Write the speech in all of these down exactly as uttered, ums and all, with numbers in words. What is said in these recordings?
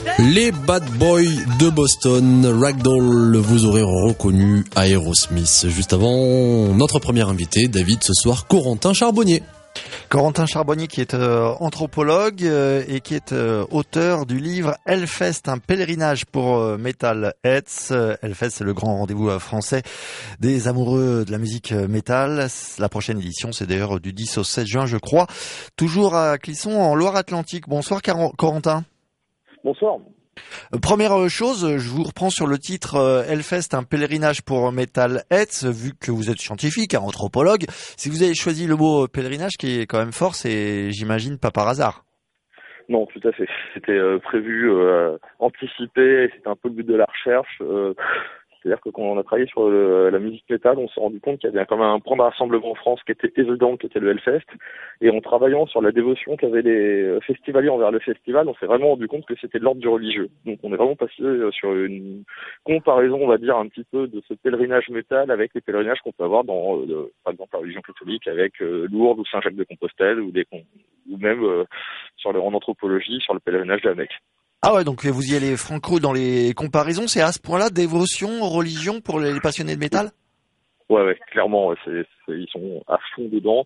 Les Bad Boys de Boston, Ragdoll, vous aurez reconnu Aerosmith. Juste avant, notre premier invité, David, ce soir, Corentin Charbonnier. Corentin Charbonnier qui est euh, anthropologue euh, et qui est euh, auteur du livre Hellfest, un pèlerinage pour euh, Metalheads. Euh, Hellfest, c'est le grand rendez-vous euh, français des amoureux de la musique euh, métal. La prochaine édition, c'est d'ailleurs du dix au seize juin, je crois. Toujours à Clisson, en Loire-Atlantique. Bonsoir Car- Corentin. Bonsoir. Première chose, je vous reprends sur le titre euh, Hellfest, un pèlerinage pour Metalheads, vu que vous êtes scientifique, un anthropologue. Si vous avez choisi le mot pèlerinage, qui est quand même fort, c'est, j'imagine, pas par hasard. Non, tout à fait. C'était euh, prévu, euh, anticipé, c'était un peu le but de la recherche. Euh, C'est-à-dire que quand on a travaillé sur le, la musique métal, on s'est rendu compte qu'il y avait quand même un point de rassemblement en France qui était évident, qui était le Hellfest. Et en travaillant sur la dévotion qu'avaient les festivaliers envers le festival, on s'est vraiment rendu compte que c'était de l'ordre du religieux. Donc on est vraiment passé sur une comparaison, on va dire, un petit peu de ce pèlerinage métal avec les pèlerinages qu'on peut avoir dans, euh, par exemple, la religion catholique avec euh, Lourdes ou Saint-Jacques-de-Compostelle ou, des, ou même euh, sur le, en anthropologie sur le pèlerinage de la Mecque. Ah ouais, donc vous y allez franco dans les comparaisons, c'est à ce point-là dévotion, religion pour les passionnés de métal ? Ouais, ouais, clairement, c'est, c'est, ils sont à fond dedans.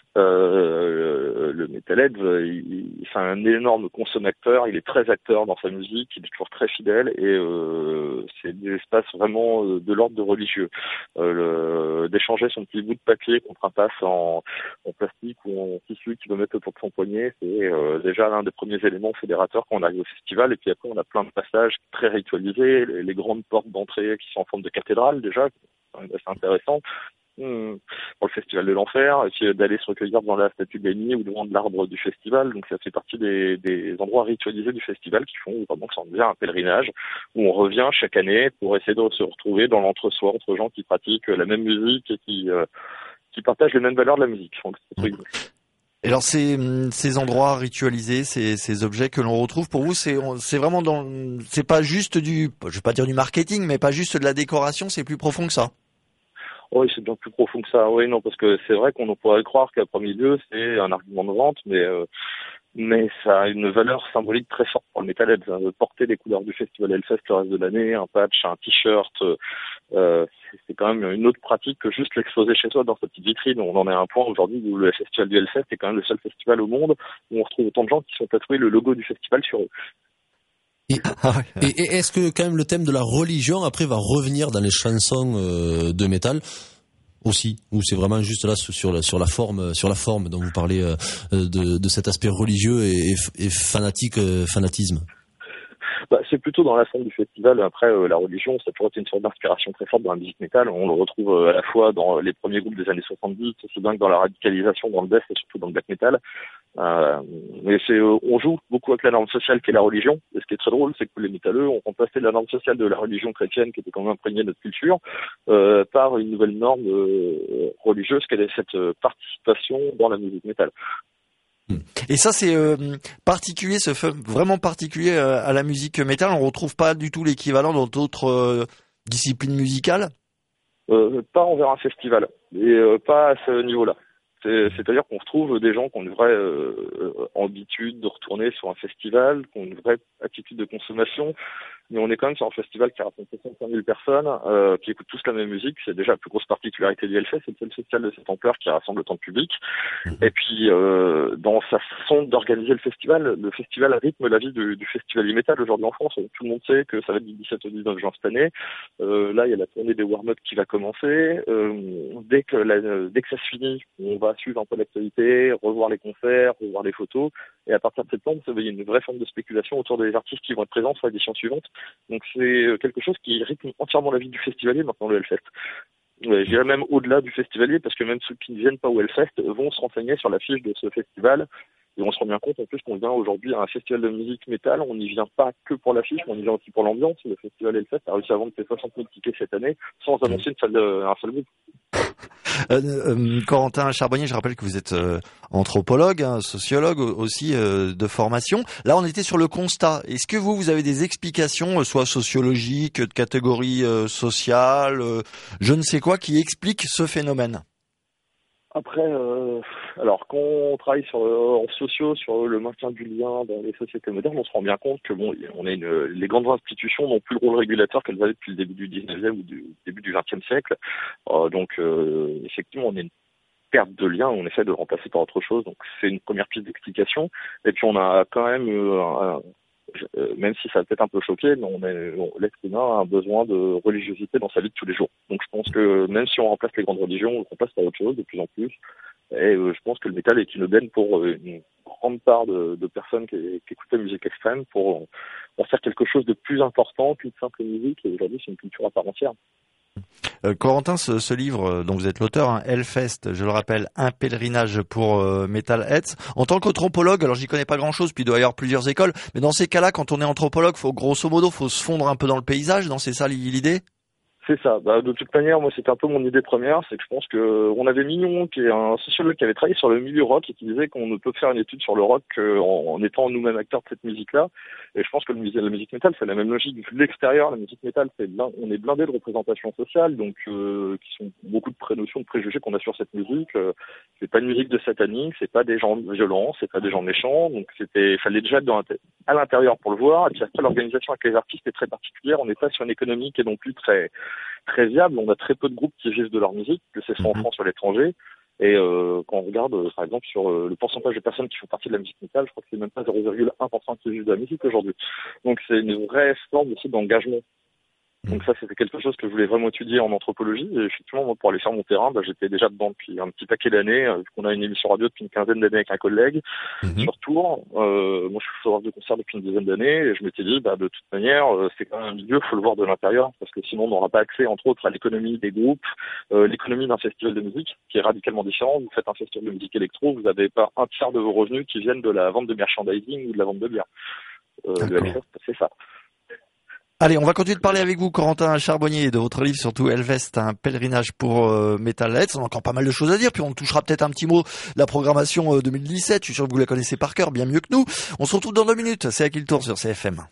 Euh, le Metalhead, il, c'est un énorme consommateur, il est très acteur dans sa musique, il est toujours très fidèle et euh, c'est des espaces vraiment de l'ordre de religieux. Euh, le, d'échanger son petit bout de papier contre un passe en, en plastique ou en tissu qu'il veut mettre autour de son poignet, c'est euh, déjà l'un des premiers éléments fédérateurs quand on arrive au festival. Et puis après, on a plein de passages très ritualisés, les, les grandes portes d'entrée qui sont en forme de cathédrale déjà, c'est intéressant mmh. pour le festival de l'enfer, et puis d'aller se recueillir devant la statue de Gagny ou devant de l'arbre du festival. Donc ça fait partie des, des endroits ritualisés du festival qui font vraiment que ça en devient un pèlerinage où on revient chaque année pour essayer de se retrouver dans l'entre-soi entre gens qui pratiquent la même musique et qui, euh, qui partagent les mêmes valeurs de la musique. Donc, c'est mmh. Et alors ces ces endroits ritualisés, ces ces objets que l'on retrouve, pour vous, c'est c'est vraiment dans, c'est pas juste du, je vais pas dire du marketing, mais pas juste de la décoration, c'est plus profond que ça. Oui, c'est bien plus profond que ça. Oui, non, parce que c'est vrai qu'on pourrait croire qu'à premier lieu, c'est un argument de vente, mais euh, mais ça a une valeur symbolique très forte pour le Metalhead. Hein, de porter les couleurs du festival Hellfest le reste de l'année, un patch, un t-shirt, euh, c'est quand même une autre pratique que juste l'exposer chez soi dans sa petite vitrine. On en est à un point aujourd'hui où le festival du Hellfest est quand même le seul festival au monde où on retrouve autant de gens qui sont tatoués le logo du festival sur eux. Et, et, et est-ce que quand même le thème de la religion après va revenir dans les chansons euh, de métal aussi, ou c'est vraiment juste là sur la sur la forme sur la forme dont vous parlez euh, de, de cet aspect religieux et, et, et fanatique euh, fanatisme? Bah, c'est plutôt dans la forme du festival. Après, euh, la religion, ça pourrait être une sorte d'inspiration très forte dans la musique métal. On le retrouve euh, à la fois dans les premiers groupes des années soixante-dix, aussi bien que dans la radicalisation, dans le death et surtout dans le black metal. Euh, mais c'est, euh, on joue beaucoup avec la norme sociale qui est la religion. Et ce qui est très drôle, c'est que les métalleux ont remplacé la norme sociale de la religion chrétienne, qui était quand même imprégnée de notre culture, euh, par une nouvelle norme euh, religieuse, qui est cette euh, participation dans la musique métal. Et ça, c'est euh, particulier, ce fait vraiment particulier euh, à la musique métal. On retrouve pas du tout l'équivalent dans d'autres euh, disciplines musicales. Euh, pas envers un festival et euh, pas à ce niveau-là. C'est, c'est-à-dire qu'on retrouve des gens qui ont une vraie euh, habitude de retourner sur un festival, qui ont une vraie attitude de consommation, mais on est quand même sur un festival qui rassemble soixante-cinq mille personnes, euh, qui écoutent tous la même musique. C'est déjà la plus grosse particularité du Hellfest, c'est le seul festival de cette ampleur qui rassemble autant de public. Et puis, euh, dans sa façon d'organiser le festival, le festival rythme la vie du, du festival métal aujourd'hui en France. Tout le monde sait que ça va être du dix-sept au dix-neuf juin cette année. Euh, là, il y a la tournée des warm-up qui va commencer. Euh, dès que la, dès que ça se finit, on va suivre un peu l'actualité, revoir les concerts, revoir les photos. Et à partir de septembre, ça va y avoir une vraie forme de spéculation autour des artistes qui vont être présents sur l'édition suivante. Donc c'est quelque chose qui rythme entièrement la vie du festivalier maintenant, le Hellfest. Je dirais même au-delà du festivalier, parce que même ceux qui ne viennent pas au Hellfest vont se renseigner sur la fiche de ce festival. Et on se rend bien compte en plus qu'on vient aujourd'hui à un festival de musique métal. On n'y vient pas que pour l'affiche, mais on y vient aussi pour l'ambiance. Le festival Hellfest a réussi à vendre ses soixante mille tickets cette année sans annoncer une salle de, un seul groupe. Euh, euh, Corentin Charbonnier, je rappelle que vous êtes euh, anthropologue, hein, sociologue aussi euh, de formation. Là, on était sur le constat. Est-ce que vous, vous avez des explications, euh, soit sociologiques, de catégorie euh, sociale, euh, je ne sais quoi, qui expliquent ce phénomène? Après, euh, alors quand on travaille sur en sociaux, sur le maintien du lien dans les sociétés modernes, on se rend bien compte que bon, on a une, les grandes institutions n'ont plus le rôle régulateur qu'elles avaient depuis le début du dix-neuvième ou du début du vingtième siècle. Euh, donc, euh, effectivement, on a une perte de lien, on essaie de le remplacer par autre chose. Donc, c'est une première piste d'explication. Et puis, on a quand même euh, un, Euh, même si ça va peut-être un peu choqué, mais on est, on, l'être humain a un besoin de religiosité dans sa vie de tous les jours. Donc je pense que même si on remplace les grandes religions, on le remplace par autre chose de plus en plus. Et euh, je pense que le métal est une aubaine pour euh, une grande part de, de personnes qui, qui écoutent la musique extrême pour en faire quelque chose de plus important qu'une simple musique. Et aujourd'hui, c'est une culture à part entière. Euh, Corentin, ce, ce livre dont vous êtes l'auteur, hein, Hellfest, je le rappelle, un pèlerinage pour euh, Metalheads. En tant qu'anthropologue, alors j'y connais pas grand-chose, puis il doit y avoir plusieurs écoles, mais dans ces cas-là, quand on est anthropologue, faut grosso modo, faut se fondre un peu dans le paysage, dans c'est ça l'idée ? C'est ça. Bah, de toute manière, moi, c'était un peu mon idée première, c'est que je pense que on avait Mignon, qui est un sociologue qui avait travaillé sur le milieu rock et qui disait qu'on ne peut faire une étude sur le rock en, en étant nous-mêmes acteurs de cette musique-là. Et je pense que le, la musique métal, c'est la même logique. Vu de l'extérieur, la musique métal, c'est on est blindé de représentations sociales, donc euh, qui sont beaucoup de prénotions, de préjugés qu'on a sur cette musique. Euh, c'est pas une musique de satanique, c'est pas des gens violents, c'est pas des gens méchants. Donc c'était, fallait déjà être dans la, à l'intérieur pour le voir. Et puis après, l'organisation avec les artistes est très particulière. On n'est pas sur une économie qui est non plus très très viable. On a très peu de groupes qui vivent de leur musique, que ce soit en France ou à l'étranger. Et euh, quand on regarde, euh, par exemple, sur euh, le pourcentage de personnes qui font partie de la musique métal, je crois que c'est même pas zéro virgule un pour cent qui vivent de la musique aujourd'hui. Donc c'est une vraie forme aussi d'engagement. Donc ça, c'était quelque chose que je voulais vraiment étudier en anthropologie. Et effectivement, moi, pour aller faire mon terrain, bah, j'étais déjà dedans depuis un petit paquet d'années. Euh, on a une émission radio depuis une quinzaine d'années avec un collègue mmh. sur Tours. Euh, moi, je suis photographe de concert depuis une dizaine d'années. Et je m'étais dit, bah, de toute manière, euh, c'est quand même un milieu, faut le voir de l'intérieur. Parce que sinon, on n'aura pas accès, entre autres, à l'économie des groupes, euh, l'économie d'un festival de musique, qui est radicalement différent. Vous faites un festival de musique électro, vous n'avez pas un tiers de vos revenus qui viennent de la vente de merchandising ou de la vente de bière. Euh, le Hellfest, c'est ça. Allez, on va continuer de parler avec vous, Corentin Charbonnier, de votre livre, surtout Hellfest, un pèlerinage pour euh, Metalheads. On a encore pas mal de choses à dire, puis on touchera peut-être un petit mot de la programmation euh, deux mille dix-sept. Je suis sûr que vous la connaissez par cœur, bien mieux que nous. On se retrouve dans deux minutes. C'est à qui le tour sur C F M.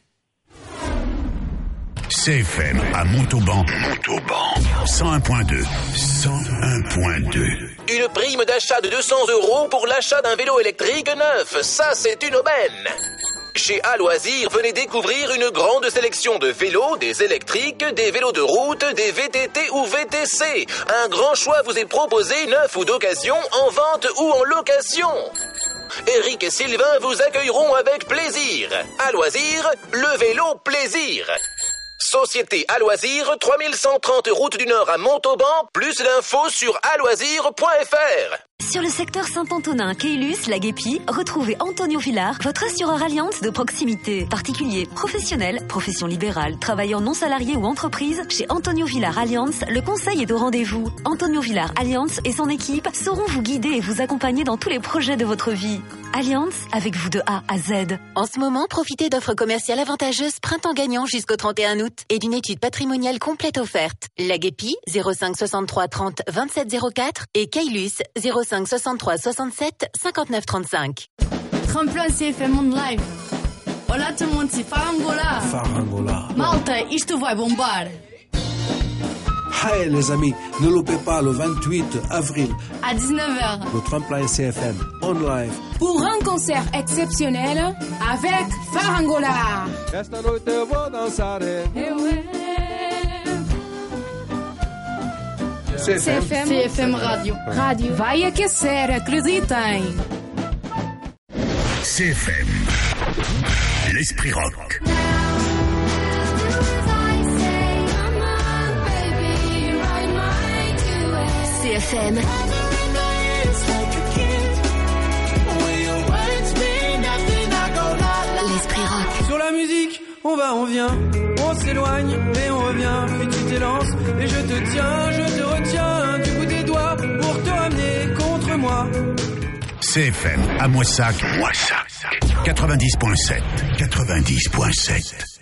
C F M à Montauban. Montauban. cent un point deux. cent un point deux. Une prime d'achat de deux cents euros pour l'achat d'un vélo électrique neuf. Ça, c'est une aubaine. Chez A Loisirs, venez découvrir une grande sélection de vélos, des électriques, des vélos de route, des V T T ou V T C. Un grand choix vous est proposé, neuf ou d'occasion, en vente ou en location. Eric et Sylvain vous accueilleront avec plaisir. A Loisirs, le vélo plaisir. Société A Loisirs, trois mille cent trente route du Nord à Montauban, plus d'infos sur aloisirs point f r. Sur le secteur Saint-Antonin, Caylus, La Guépie, retrouvez Antonio Villard, votre assureur Allianz de proximité. Particulier, professionnel, profession libérale, travailleur non salarié ou entreprise, chez Antonio Villard Allianz, le conseil est au rendez-vous. Antonio Villard Allianz et son équipe sauront vous guider et vous accompagner dans tous les projets de votre vie. Allianz, avec vous de A à Z. En ce moment, profitez d'offres commerciales avantageuses printemps gagnant jusqu'au trente et un août et d'une étude patrimoniale complète offerte. La Guépie, zéro cinq soixante-trois trente vingt-sept zéro quatre et Caylus, zéro cinq soixante-trois soixante-sept cinquante-neuf trente-cinq. Tremplin C F M on live. Olá tout le monde, c'est Farangola. Farangola. Malta, isto vai bombar. Hey les amis, ne loupez pas le vingt-huit avril à dix-neuf heures le Tremplin C F M on live pour un concert exceptionnel avec Farangola. Esta noite eu vou dançar. C F M, C F M Radio. Rádio vai aquecer, acreditem. C F M, l'esprit rock. C F M. L'esprit rock. Sur la musique, on va, on vient, on s'éloigne, mais on revient. Puis tu t'élances et je te tiens, je te retiens du bout des doigts pour te ramener contre moi. C F M à Moissac, Moissac, quatre-vingt-dix point sept, quatre-vingt-dix point sept.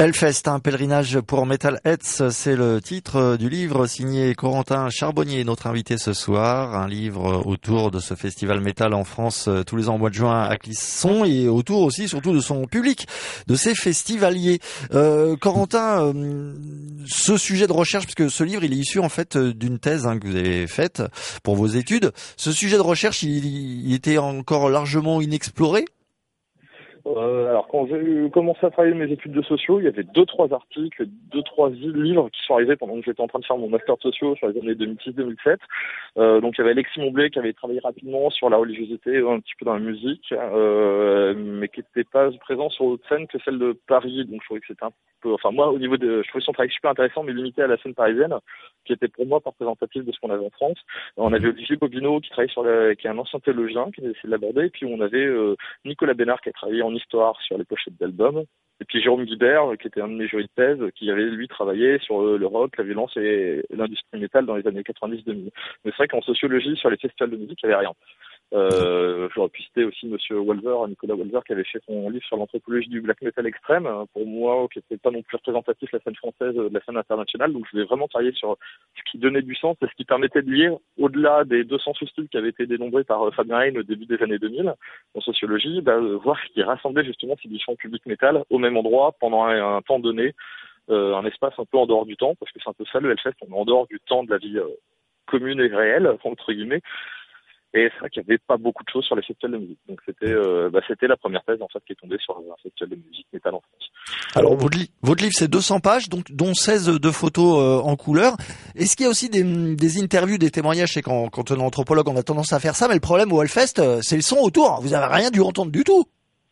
Hellfest, un pèlerinage pour Metalheads, c'est le titre du livre signé Corentin Charbonnier, notre invité ce soir. Un livre autour de ce festival métal en France tous les ans au mois de juin à Clisson et autour aussi surtout de son public, de ses festivaliers. Euh, Corentin, euh, ce sujet de recherche, puisque ce livre il est issu en fait d'une thèse hein, que vous avez faite pour vos études. Ce sujet de recherche, il, il était encore largement inexploré. Euh, alors quand j'ai commencé à travailler mes études de sociaux, il y avait deux trois articles, deux trois livres qui sont arrivés pendant que j'étais en train de faire mon master de sociaux sur les années deux mille six deux mille sept. Euh, donc il y avait Alexis Montblé qui avait travaillé rapidement sur la religiosité, un petit peu dans la musique, euh, mais qui n'était pas présent sur d'autres scènes que celle de Paris. Donc je trouvais que c'était un peu, enfin moi au niveau de, je trouvais son travail super intéressant, mais limité à la scène parisienne, qui était pour moi pas représentative de ce qu'on avait en France. On avait Olivier Bobineau qui travaille sur la, qui est un ancien théologien qui a essayé de l'aborder, et puis on avait euh, Nicolas Bénard qui a travaillé en histoire sur les pochettes d'albums, et puis Jérôme Guibert qui était un de mes jurys de thèse qui avait lui travaillé sur le rock, la violence et l'industrie métal dans les années quatre-vingt-dix deux mille. Mais c'est vrai qu'en sociologie sur les festivals de musique il n'y avait rien. Euh, j'aurais pu citer aussi Monsieur Walzer, Nicolas Walzer, qui avait fait son livre sur l'anthropologie du black metal extrême, pour moi, qui n'était pas non plus représentatif de la scène française, de la scène internationale. Donc je voulais vraiment travailler sur ce qui donnait du sens et ce qui permettait de lire, au-delà des deux cents sous-styles qui avaient été dénombrés par Fabien Hein au début des années deux mille, en sociologie, bah, voir ce qui rassemblait justement ces différents publics métal au même endroit pendant un, un temps donné, euh, un espace un peu en dehors du temps, parce que c'est un peu ça le Hellfest, on est en dehors du temps de la vie euh, commune et réelle, entre guillemets. Et c'est vrai qu'il n'y avait pas beaucoup de choses sur les festivals de musique. Donc c'était euh, bah, c'était la première thèse en fait qui est tombée sur un festival de musique métal en France. Alors votre, li- votre livre c'est deux cents pages, donc dont seize de photos euh, en couleur. Est-ce qu'il y a aussi des, des interviews, des témoignages? C'est quand, quand on est anthropologue, on a tendance à faire ça, mais le problème au Hellfest, c'est le son autour. Vous avez rien dû entendre du tout.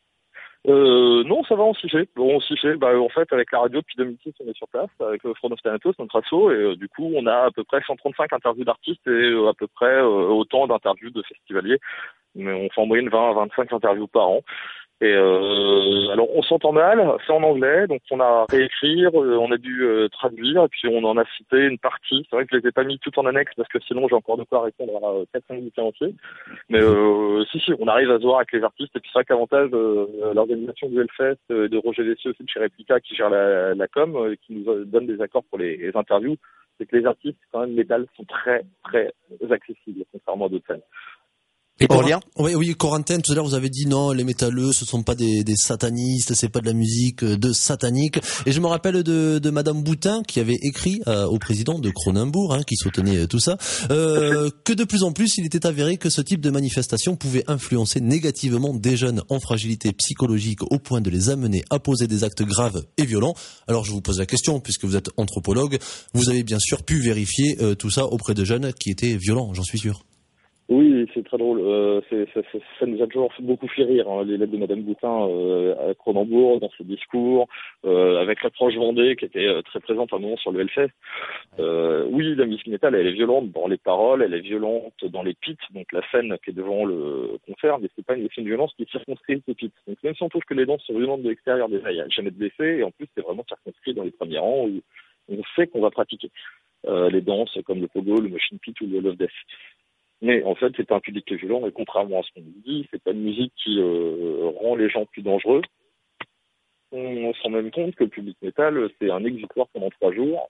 Euh, non, ça va, on s'y fait. Bon, on s'y fait. Bah, en fait, avec la radio depuis deux mille six, on est sur place avec euh, Front of Thanatos, notre asso, et euh, du coup, on a à peu près cent trente-cinq interviews d'artistes et euh, à peu près euh, autant d'interviews de festivaliers. Mais on fait en moyenne vingt à vingt-cinq interviews par an. Et euh, alors, on s'entend mal, c'est en anglais, donc on a réécrire, euh, on a dû euh, traduire, et puis on en a cité une partie. C'est vrai que je les ai pas mis tout en annexe parce que sinon j'ai encore de quoi répondre à euh, quatre cinq bouquins entiers. Mais euh, si si, on arrive à se voir avec les artistes. Et puis c'est vrai que l'avantage euh, l'organisation du Hellfest, euh, de Roger Vessier aussi de chez Replica qui gère la, la com, euh, qui nous donne des accords pour les, les interviews, c'est que les artistes quand même métal sont très très accessibles contrairement à d'autres scènes. Et Aurélien ? Oui, oui, Corentin, tout à l'heure vous avez dit non, les métalleux, ce sont pas des, des satanistes, c'est pas de la musique de satanique. Et je me rappelle de, de Madame Boutin qui avait écrit euh, au président de Cronenbourg, hein, qui soutenait euh, tout ça, euh, que de plus en plus il était avéré que ce type de manifestation pouvait influencer négativement des jeunes en fragilité psychologique au point de les amener à poser des actes graves et violents. Alors je vous pose la question, puisque vous êtes anthropologue, vous avez bien sûr pu vérifier euh, tout ça auprès de jeunes qui étaient violents, j'en suis sûr. Oui, c'est très drôle. Euh, c'est, c'est, c'est, ça nous a toujours fait beaucoup fait rire, hein, les lettres de Madame Boutin euh, à Cronenbourg, dans ses discours, euh, avec l'approche Vendée qui était euh, très présente à un moment sur le Hellfest. Euh, oui, la musique métal, elle est violente dans les paroles, elle est violente dans les pits, donc la scène qui est devant le concert, mais c'est pas une, c'est une violence qui est circonscrite aux pits. Donc même si on trouve que les danses sont violentes de l'extérieur, déjà, il n'y a jamais de blessés, et en plus, c'est vraiment circonscrit dans les premiers rangs où on sait qu'on va pratiquer euh, les danses comme le pogo, le motion pit ou le love death. Mais en fait, c'est pas un public qui est violent, et contrairement à ce qu'on nous dit, c'est pas une musique qui euh, rend les gens plus dangereux. On se rend même compte que le public métal, c'est un exutoire pendant trois jours,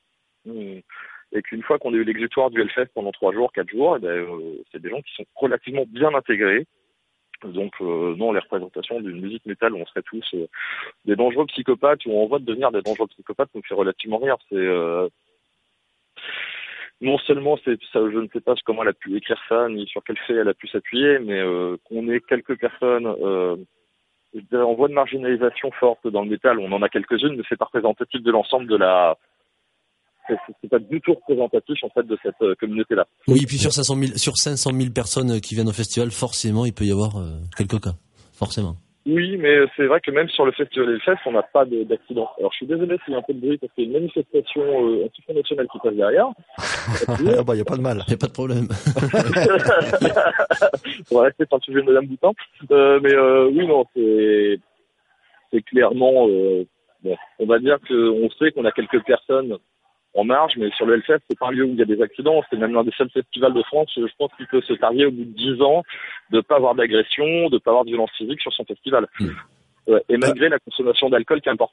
et qu'une fois qu'on a eu l'exutoire du Hellfest pendant trois jours, quatre jours, et ben, euh, c'est des gens qui sont relativement bien intégrés. Donc euh, non, les représentations d'une musique métal où on serait tous euh, des dangereux psychopathes, où on voit devenir des dangereux psychopathes, donc c'est relativement rire. C'est euh, non seulement c'est ça, je ne sais pas comment elle a pu écrire ça, ni sur quel fait elle a pu s'appuyer, mais euh, qu'on ait quelques personnes euh, en voie de marginalisation forte dans le métal, on en a quelques-unes, mais c'est pas représentatif de l'ensemble de la... C'est, c'est pas du tout représentatif en fait de cette euh, communauté-là. Oui, et puis sur cinq cent mille, sur cinq cent mille personnes qui viennent au festival, forcément, il peut y avoir euh, quelques cas. Forcément. Oui, mais c'est vrai que même sur le festival Hellfest, on n'a pas de, d'accident. Alors je suis désolé s'il y a un peu de bruit parce qu'il y a une manifestation euh, anti-Front National qui passe derrière. Ah bah, il n'y a pas de mal. Il n'y a pas de problème. On va rester sur le sujet de Madame Boutin. Euh, mais euh, oui, non, c'est, c'est clairement... Euh, bon, on va dire qu'on sait qu'on a quelques personnes en marge, mais sur le Hellfest, c'est pas un lieu où il y a des accidents. C'est même l'un des seuls festivals de France, je pense, qu'il peut se targuer au bout de dix ans de pas avoir d'agression, de pas avoir de violence physique sur son festival. Mmh. Ouais, et malgré la consommation d'alcool qui est importante.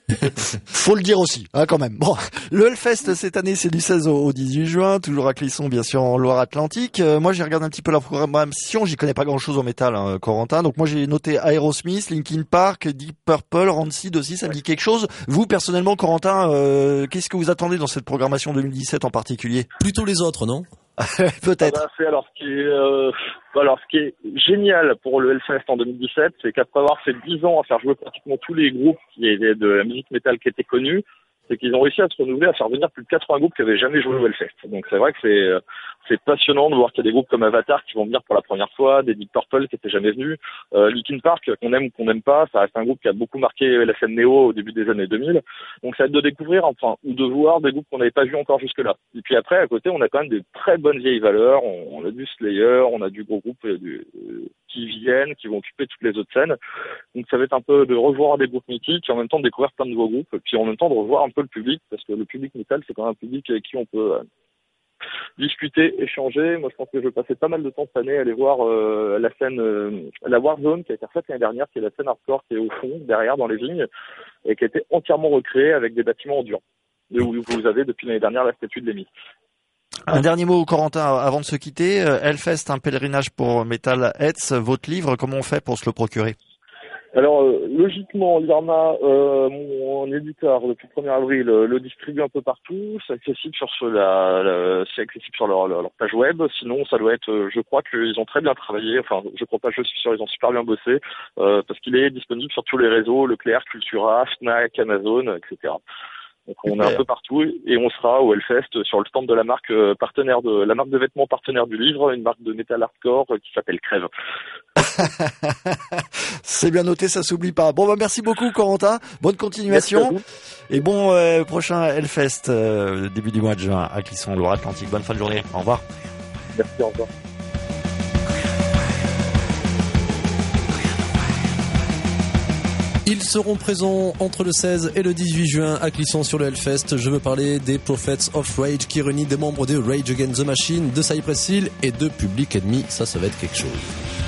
Faut le dire aussi, hein, quand même. Bon, le Hellfest cette année, c'est du seize au dix-huit juin, toujours à Clisson, bien sûr, en Loire-Atlantique. Euh, moi, j'ai regardé un petit peu la programmation, j'y connais pas grand-chose au métal, hein, Corentin. Donc moi, j'ai noté Aerosmith, Linkin Park, Deep Purple, Rancid aussi, ça me dit quelque chose. Vous, personnellement, Corentin, euh, qu'est-ce que vous attendez dans cette programmation deux mille dix-sept en particulier? Plutôt les autres, non? Peut-être. Ah bah, c'est alors ce qui est, euh, alors ce qui est génial pour le Hellfest en deux mille dix-sept, c'est qu'après avoir fait dix ans à faire jouer pratiquement tous les groupes qui étaient de la musique métal qui étaient connus, c'est qu'ils ont réussi à se renouveler, à faire venir plus de quatre-vingts groupes qui avaient jamais joué au Hellfest. Donc c'est vrai que c'est c'est passionnant de voir qu'il y a des groupes comme Avatar qui vont venir pour la première fois, des Deep Purple qui étaient jamais venus, euh, Linkin Park qu'on aime ou qu'on n'aime pas, ça reste un groupe qui a beaucoup marqué la scène néo au début des années deux mille. Donc ça va être de découvrir enfin ou de voir des groupes qu'on n'avait pas vus encore jusque-là. Et puis après à côté on a quand même des très bonnes vieilles valeurs, on, on a du Slayer, on a du gros groupe euh, du, euh, qui viennent, qui vont occuper toutes les autres scènes. Donc ça va être un peu de revoir des groupes mythiques et en même temps de découvrir plein de nouveaux groupes, et puis en même temps de revoir un peu le public, parce que le public métal c'est quand même un public avec qui on peut euh, discuter, échanger. Moi je pense que je passais pas mal de temps cette année à aller voir euh, la scène, euh, la Warzone qui a été refaite l'année dernière, qui est la scène hardcore qui est au fond, derrière dans les vignes, et qui a été entièrement recréée avec des bâtiments en dur. Où vous avez depuis l'année dernière la statue de Lemmy. Un dernier mot, Corentin, avant de se quitter. Hellfest, un pèlerinage pour Metalheads. Votre livre, comment on fait pour se le procurer? Alors, euh, logiquement, l'Irma, euh, mon éditeur, depuis le premier avril, euh, le distribue un peu partout. C'est accessible sur ce, la, la, c'est accessible sur leur, leur, leur page web. Sinon, ça doit être, euh, je crois qu'ils ont très bien travaillé. Enfin, je crois pas, je suis sûr, ils ont super bien bossé, euh, parce qu'il est disponible sur tous les réseaux, Leclerc, Cultura, Fnac, Amazon, et cetera. Donc on est un peu partout et on sera au Hellfest sur le stand de la marque euh, partenaire de la marque de vêtements partenaire du livre, une marque de métal hardcore euh, qui s'appelle Crève. C'est bien noté, ça s'oublie pas. Bon bah merci beaucoup Corentin, bonne continuation et bon euh, prochain Hellfest euh, début du mois de juin à Clisson, Loire-Atlantique. Bonne fin de journée. Au revoir. Merci, au revoir. Ils seront présents entre le seize et le dix-huit juin à Clisson sur le Hellfest. Je veux parler des Prophets of Rage qui réunit des membres de Rage Against the Machine, de Cypress Hill et de Public Enemy. Ça, ça va être quelque chose.